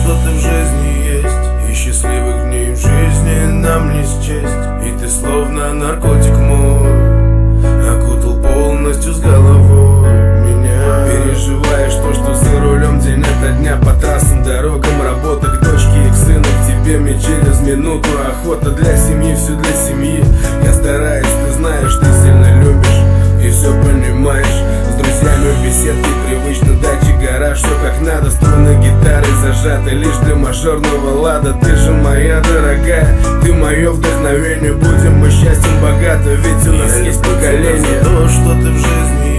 что ты в жизни есть, и счастливых дней в жизни нам не счесть. И ты словно наркотик мой окутал полностью с головой меня. Переживаешь то, что за рулем день ото дня, по трассам, дорогам, работа к дочке и к сыну, к тебе мне через минуту. Охота для семьи, все для семьи. Я стараюсь, ты знаешь, ты сильно любишь и все понимаешь. С друзьями в беседке привычно, дачи, гараж, все как надо. Струны гитары зажаты лишь для мажорного лада. Ты же моя дорогая, ты мое вдохновение. Будем мы счастьем богаты, ведь у нас есть поколение. То, что ты в жизни